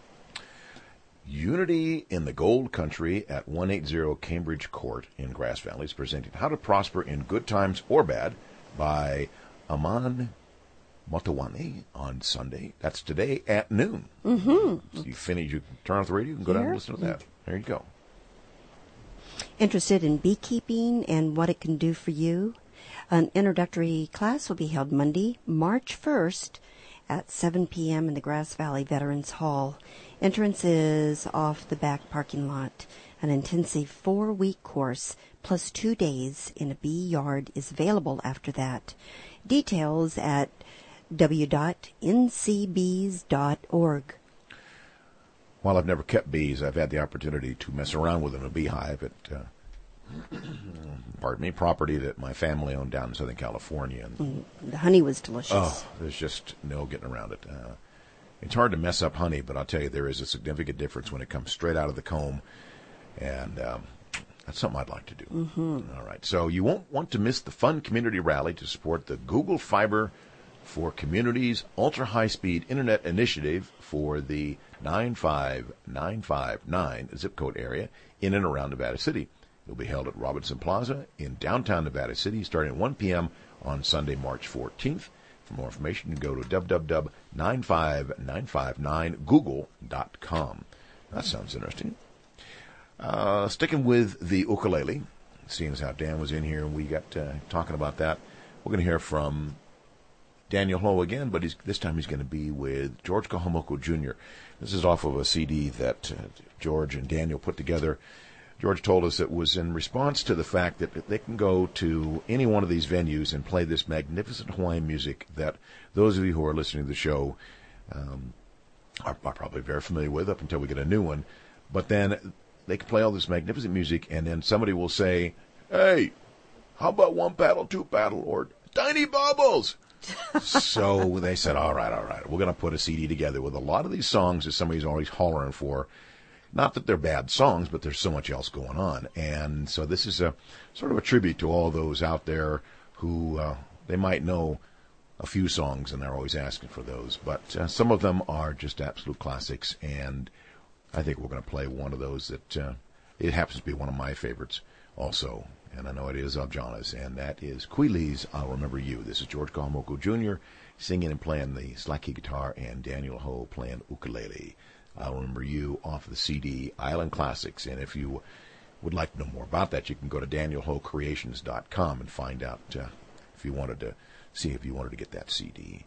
Unity in the Gold Country at 180 Cambridge Court in Grass Valley is presenting How to Prosper in Good Times or Bad by Aman Motawane on Sunday. That's today at noon. Mm-hmm. So you turn off the radio, and go down and listen to that. There you go. Interested in beekeeping and what it can do for you? An introductory class will be held Monday, March 1st at 7 p.m. in the Grass Valley Veterans Hall. Entrance is off the back parking lot. An intensive 4-week course plus 2 days in a bee yard is available after that. Details at w.ncbees.org. While I've never kept bees, I've had the opportunity to mess around with them in a beehive at property that my family owned down in Southern California. And the honey was delicious. Oh, there's just no getting around it. It's hard to mess up honey, but I'll tell you, there is a significant difference when it comes straight out of the comb, and that's something I'd like to do. Mm-hmm. All right, so you won't want to miss the fun community rally to support the Google Fiber for Communities ultra-high-speed internet initiative for the 95959 zip code area in and around Nevada City. It will be held at Robinson Plaza in downtown Nevada City starting at 1 p.m. on Sunday, March 14th. For more information, you can go to www.95959google.com. That sounds interesting. Sticking with the ukulele, seeing as how Dan was in here and we got talking about that, we're going to hear from Daniel Ho again, but this time he's going to be with George Kahumoko Jr. This is off of a CD that George and Daniel put together. George told us it was in response to the fact that they can go to any one of these venues and play this magnificent Hawaiian music that those of you who are listening to the show are probably very familiar with up until we get a new one. But then they can play all this magnificent music, and then somebody will say, "Hey, how about one paddle, two paddle, or tiny bubbles?" So they said, all right, we're going to put a CD together with a lot of these songs that somebody's always hollering for. Not that they're bad songs, but there's so much else going on. And so this is a sort of a tribute to all those out there who they might know a few songs and they're always asking for those. But some of them are just absolute classics, and I think we're going to play one of those that it happens to be one of my favorites also. And I know it is Abjana's, and that is Quili's I'll Remember You. This is George Kahumoko Jr. singing and playing the slacky guitar, and Daniel Ho playing ukulele. I'll Remember You off of the CD Island Classics. And if you would like to know more about that, you can go to danielhocreations.com and find out if you wanted to get that CD.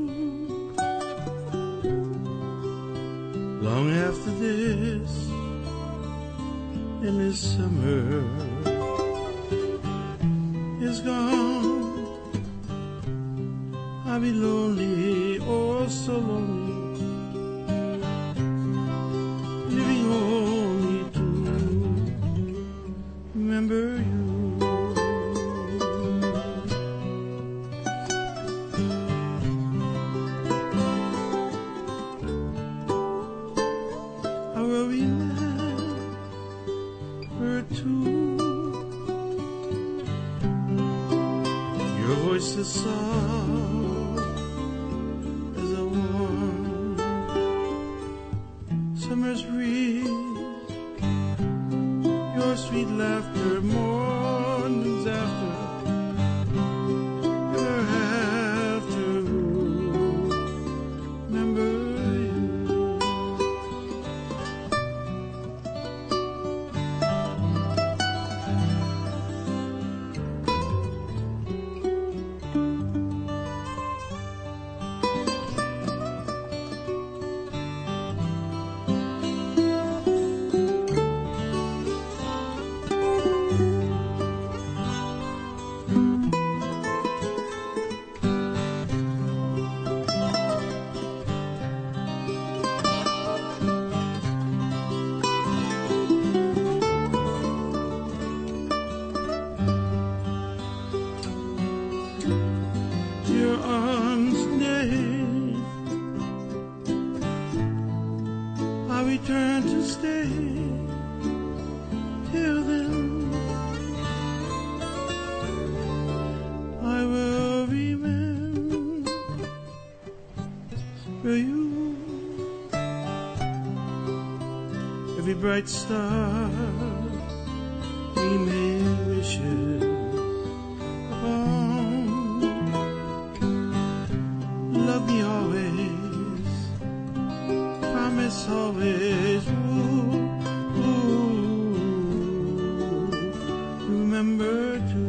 Long after this, and this summer is gone. I'll be lonely, oh so lonely, living only to remember you. I will remember too your voice is soft as a warm summer's breeze, your sweet laughter mornings after, ever have to remember you. Your arms today, I return to stay. Till then, I will remember you. Every bright star we made wishes upon. Love me always, promise always, remember to.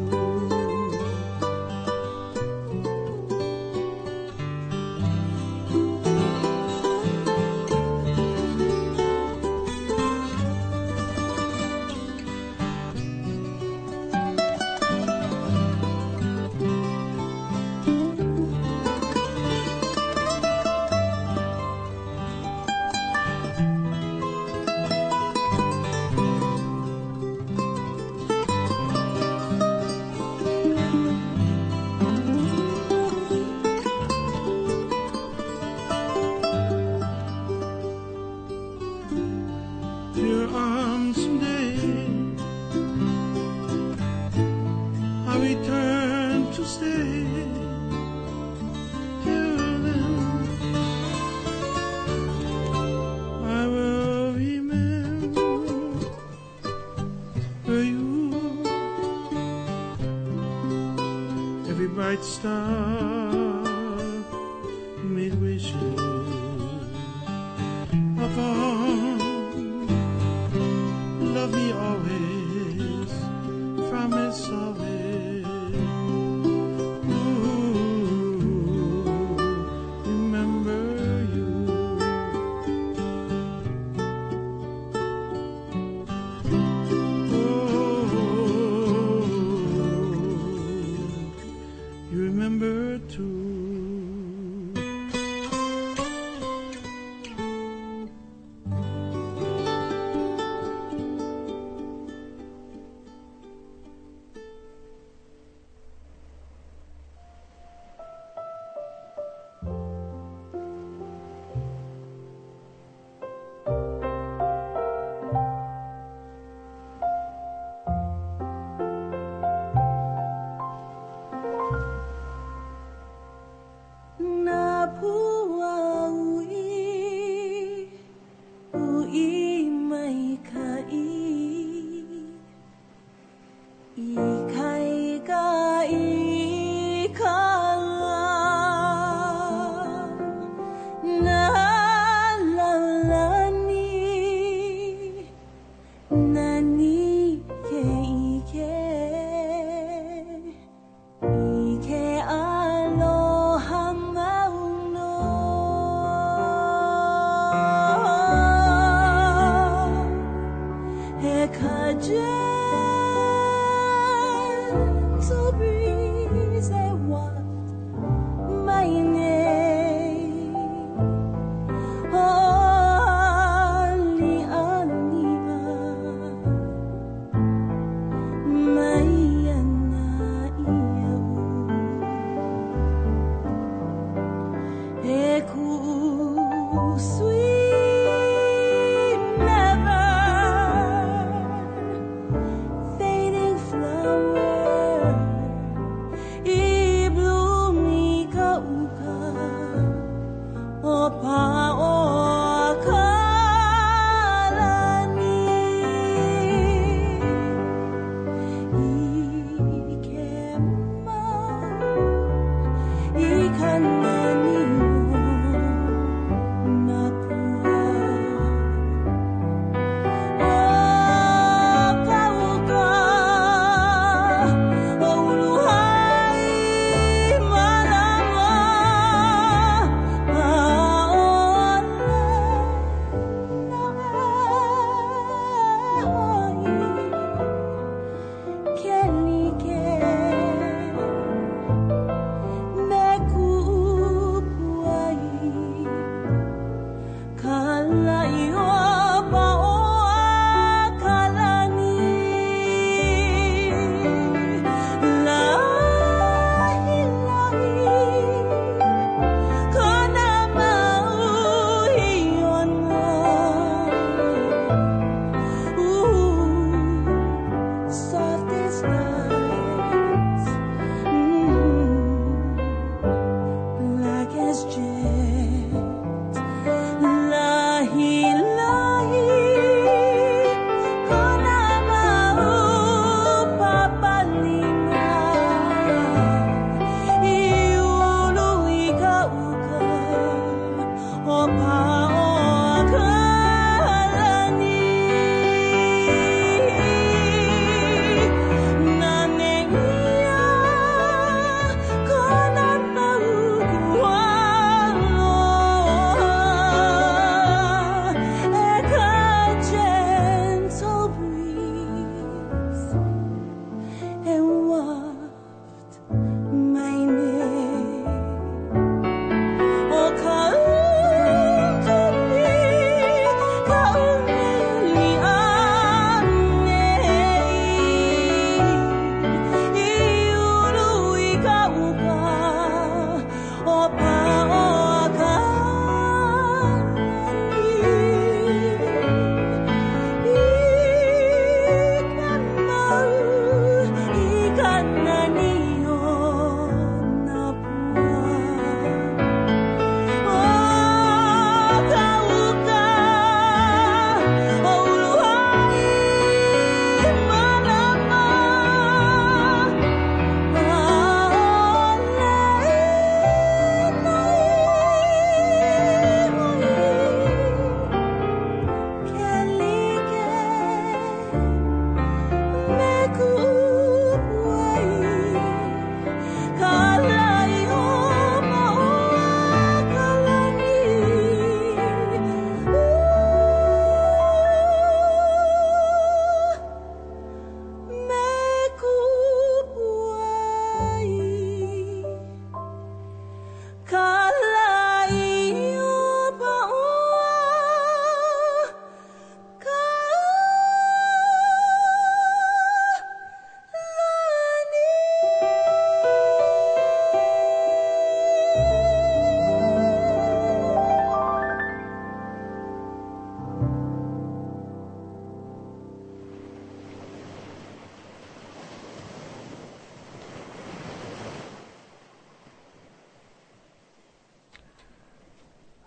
Your arms someday, I return to stay. Till then, I will remember you. Every bright star made wishes upon. Love me always, promise always, remember you. You remember too.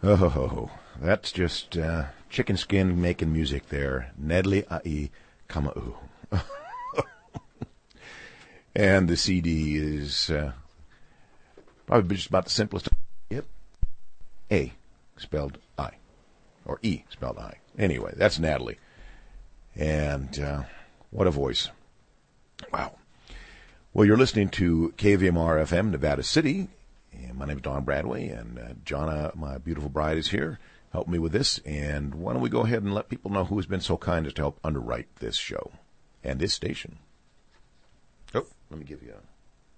Oh, that's just chicken skin making music there. Nedli ai kama'u. And the CD is probably just about the simplest. Yep. A spelled I. Or E spelled I. Anyway, that's Natalie. And what a voice. Wow. Well, you're listening to KVMR FM, Nevada City. And my name is Don Bradway, and Jonna, my beautiful bride, is here helping me with this. And why don't we go ahead and let people know who has been so kind as to help underwrite this show and this station. Oh, let me give you a...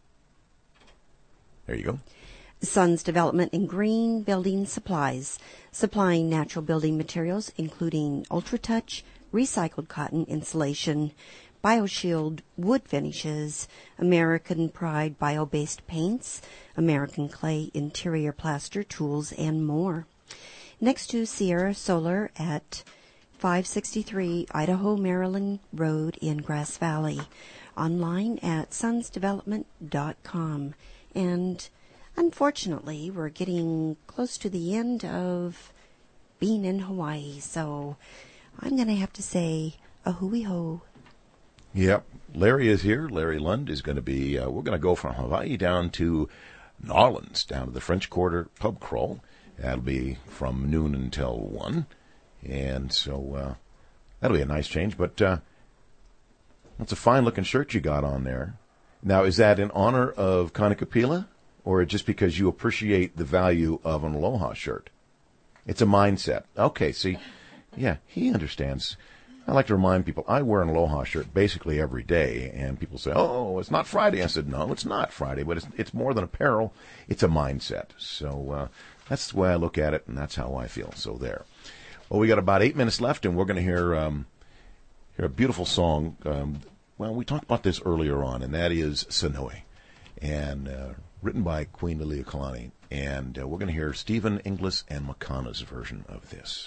There you go. Sons Development in Green Building Supplies, supplying natural building materials, including UltraTouch, recycled cotton insulation, BioShield wood finishes, American Pride bio-based paints, American Clay interior plaster tools, and more. Next to Sierra Solar at 563 Idaho Maryland Road in Grass Valley. Online at sonsdevelopment.com. And unfortunately, we're getting close to the end of being in Hawaii, so I'm going to have to say a hui-ho. Yep. Larry is here. Larry Lund is going to be, we're going to go from Hawaii down to New Orleans, down to the French Quarter pub crawl. That'll be from noon until 1. And so that'll be a nice change. But that's a fine-looking shirt you got on there. Now, is that in honor of Kanakapila, or just because you appreciate the value of an Aloha shirt? It's a mindset. Okay, see, yeah, he understands. I like to remind people, I wear an Aloha shirt basically every day, and people say, oh, it's not Friday. I said, no, it's not Friday, but it's more than apparel. It's a mindset. So that's the way I look at it, and that's how I feel. So there. Well, we got about 8 minutes left, and we're going to hear a beautiful song. Well, we talked about this earlier on, and that is Sonoe, and written by Queen Liliuokalani. And we're going to hear Stephen Inglis and Makana's version of this.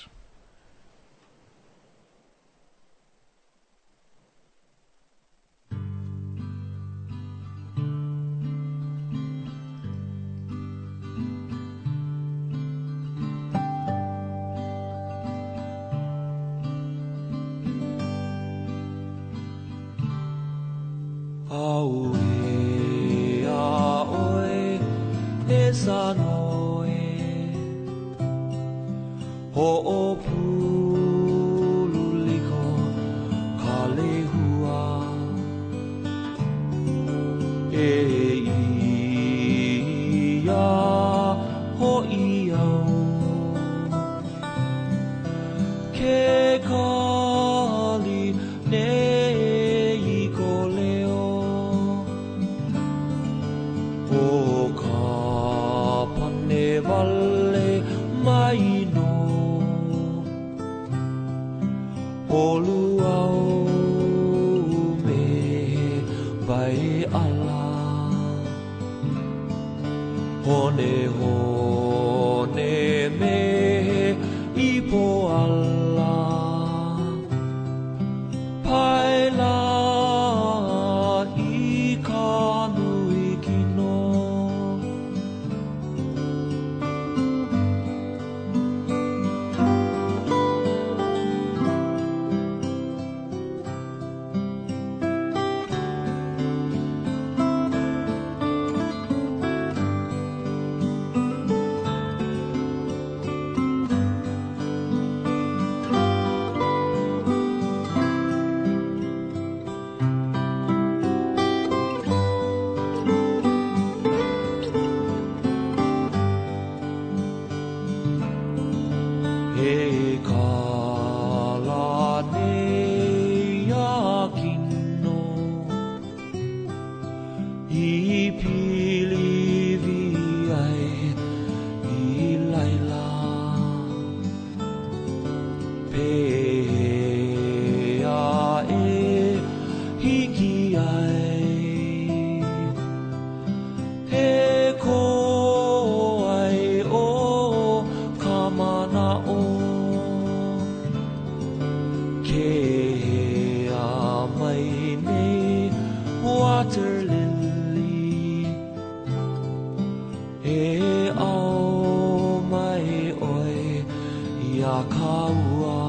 Aoe, aoe, e Sonoe, ho'opululiko ka lehua, e ia ho'iau, ke kali nei ko leo. O ka pane wale mai no Olu au me vai ala Hone hone me ipo ala Paila I ka nui kino E kala nei a kino I pili vi ai I laila Pe a e hiki ai E ko ai o kamana o Ke a mai nei water lily E au mai oi kaua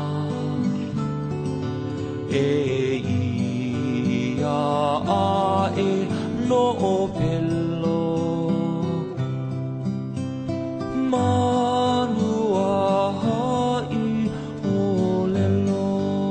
e ia a e no o pelo manua hai o lelo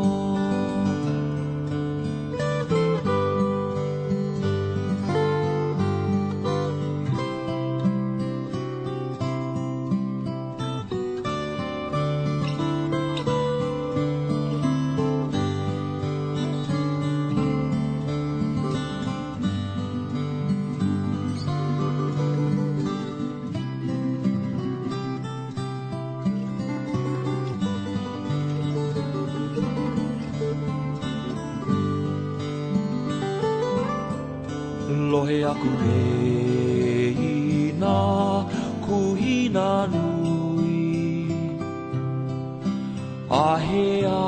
lohe aku heina kuhina nui ahea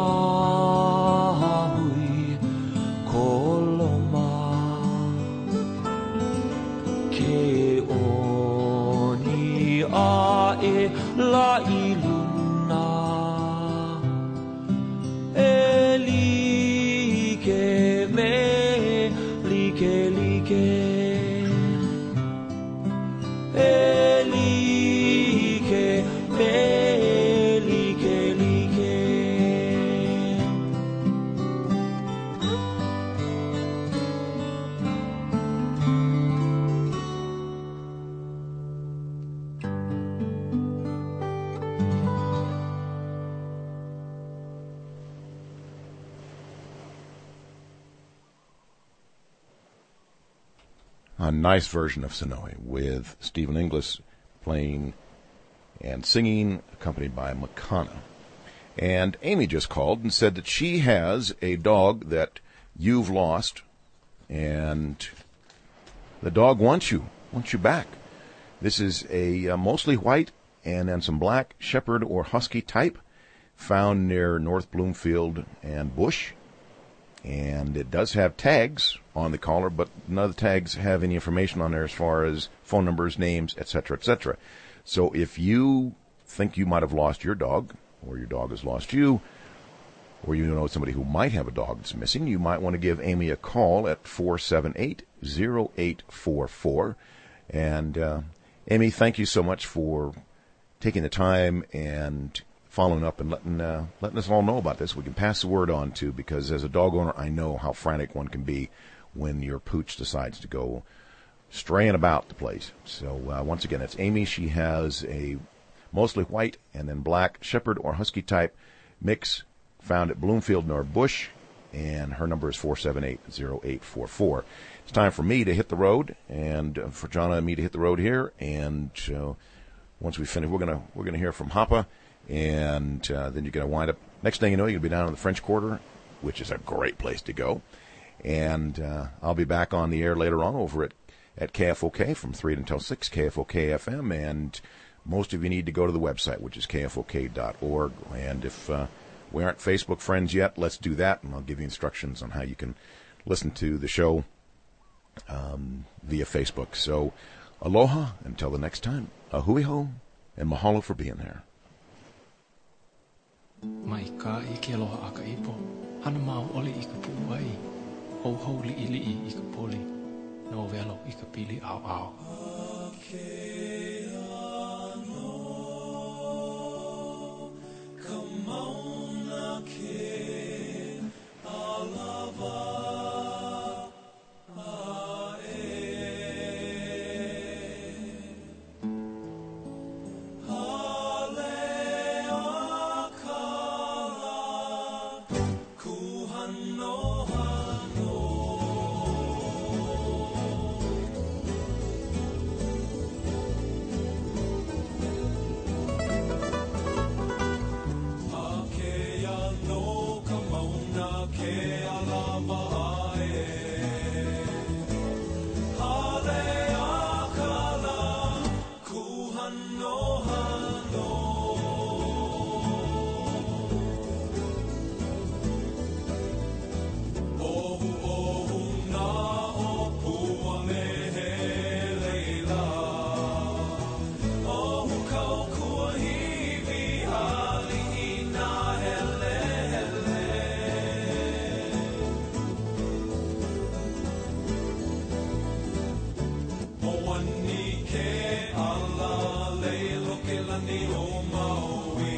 hui koloma ke oni a e la iluna e like me like like Elike me like like A nice version of Sonoy with Stephen Inglis playing and singing, accompanied by Makana. And Amy just called and said that she has a dog that you've lost, and the dog wants you back. This is a mostly white and then some black shepherd or husky type found near North Bloomfield and Bush. And it does have tags on the collar, but none of the tags have any information on there as far as phone numbers, names, etc., etc. So if you think you might have lost your dog, or your dog has lost you, or you know somebody who might have a dog that's missing, you might want to give Amy a call at 478-0844. And Amy, thank you so much for taking the time and following up and letting us all know about this. We can pass the word on to, because as a dog owner, I know how frantic one can be when your pooch decides to go straying about the place. So once again, it's Amy. She has a mostly white and then black shepherd or husky type mix found at Bloomfield nor Bush, and her number is 478-0844. It's time for me to hit the road, and for Jonna and me to hit the road here. And once we finish, we're gonna hear from Hapa. And then you're going to wind up, next thing you know, you're going to be down in the French Quarter, which is a great place to go. And I'll be back on the air later on over at KFOK from 3 until 6, KFOK FM. And most of you need to go to the website, which is kfok.org. And if we aren't Facebook friends yet, let's do that. And I'll give you instructions on how you can listen to the show via Facebook. So aloha until the next time. Ahui ho, and mahalo for being there. Mai ka I ke aloha aka ipo. Hana mau oli I ka puai. Hou hou li I ka poli. No velo I ka pili au au. Come on, ake, alava. la le lo ke lani o Maui